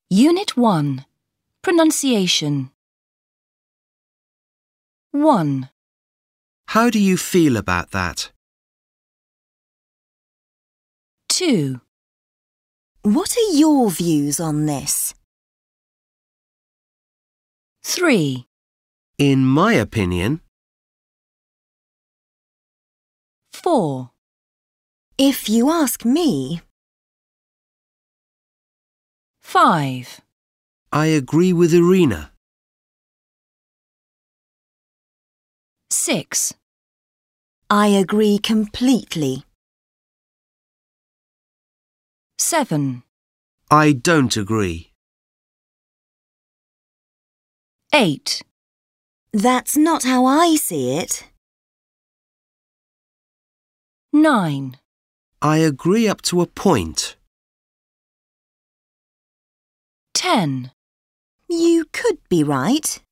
Unit 1. Pronunciation. 1. How do you feel about that? 2. What are your views on this? 3. In my opinion. 4. If you ask me. 5. I agree with Irina. 6. I agree completely. 7. I don't agree. 8. That's not how I see it. 9. I agree up to a point. 10. You could be right.